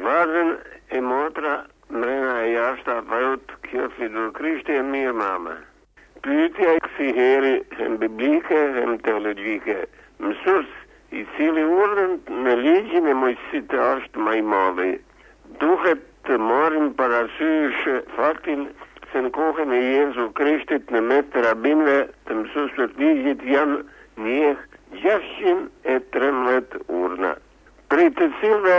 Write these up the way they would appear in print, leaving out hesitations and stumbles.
Vazën e motra mrena e jashtë apaut kjo fidur Krishti e mirë mama. Pyetja si heri hem biblike, hem teologjike. Mësus i cili urdhën në ligjin e Mojsisit është më i madhi. Duhet të marrim parasysh faktin se në kohën e Jezu Krishtit në mes të rabinëve të mësuesve të ligjit janë një 613 urdhna, prej të cilëve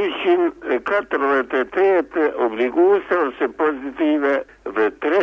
248 obliguese ose pozitive dhe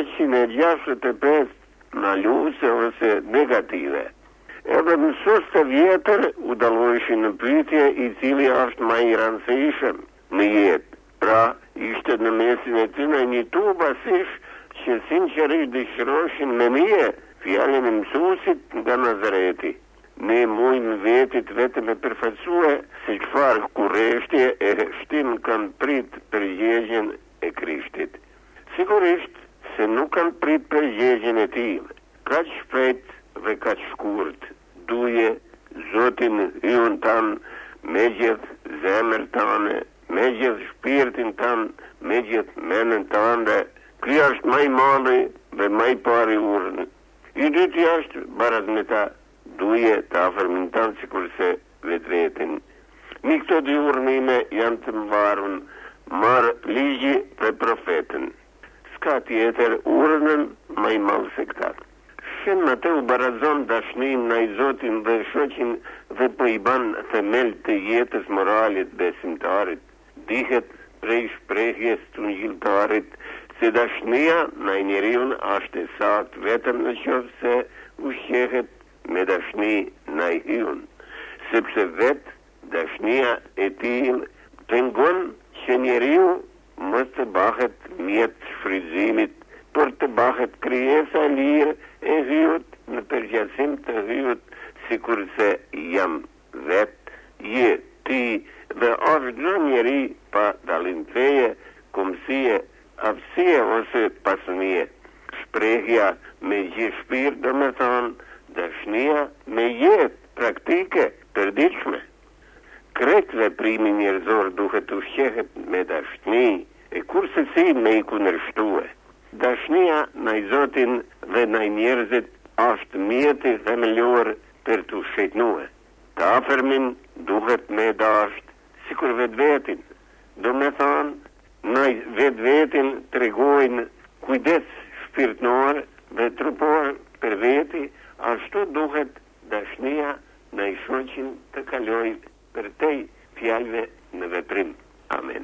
365 ndaluese ose negative. Edhe mësues të vjetër u dalloheshin në pyetje i cili është më i rëndësishëm në jetë. Pra, ishte në mesin e tyre një tubasish që sinqerisht dëshiroshin me mije fjalën e mësuesit nga Nazareti. Ne mujmë vetit vetëm e përfaqësue se çfarë kurreshtje e shtim kanë prit përgjigjen e Krishtit. Sigurisht se nuk kanë prit përgjigjen e tij. Kaq shpejt dhe kaq shkurt duje Zotin ynë tanë me gjithë zemër tanë, me gjithë shpirtin tanë, me gjithë menën tanë. Ky është më i madhi dhe më i pari urdhën. I dyti është barat me ta duje të afërmin tanë sikurse vetvetin. Në këto dy urdhime janë të mvarun marë ligji dhe profetën. S'ka tjetër urdhën më i madh se këta. Shen Mateu barazon dashnin në i Zotin dhe shoqin dhe po i ban themel të jetës moralit besimtarit. Dihet prej shprehjes të ungjilltarit se dashnia në njeriun është e saktë vetëm në qoftë se ushqehet me dashni në hyun, sepse vetë dashnia e tillë pengon që njeriu mos të bëhet mjet shfrytëzimit, por të bëhet krijesa e lirë e hyut në përgjithësim të hyut sikurse jam vetë, je ti dhe është çdo njeri pa dallim feje, komësie, aftësie ose pasunie. Shprehja me gjithë shpirt do me thonë dashnia me jetë praktike përditshme. Krejt veprimi njerëzor duhet të ushqehet me dashni e kurse si me i kundërshtue. Dashnia ndaj Zotin dhe ndaj njerëzit është mjeti themelor për të shëjtnuar. Të afërmin duhet me dasht sikur vetvetin. Do me thonë, ndaj vetvetin tregojnë kujdes shpirtnor dhe trupor për veti, ashtu duhet dashnia ndaj shoqin të kalojë për tej fjalëve në veprim. Amen.